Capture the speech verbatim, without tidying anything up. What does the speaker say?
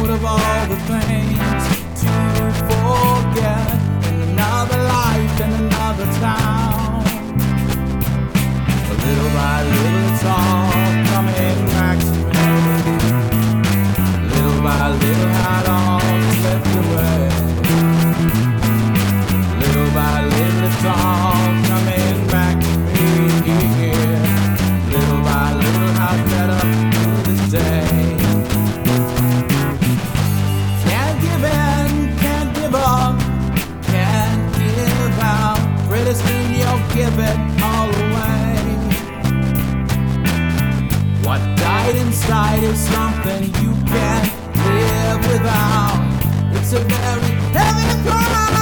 note of all the things to forget in another life, in another town. Little by little it's all coming back to me. Little by little I'd all slipped away. Little by little it's all coming back to me. Little by little I'd get up to this day. Can't give in, can't give up, can't give out. Pretty soon you'll give it all away. What died inside is something you can't live without. It's a very heavy crime.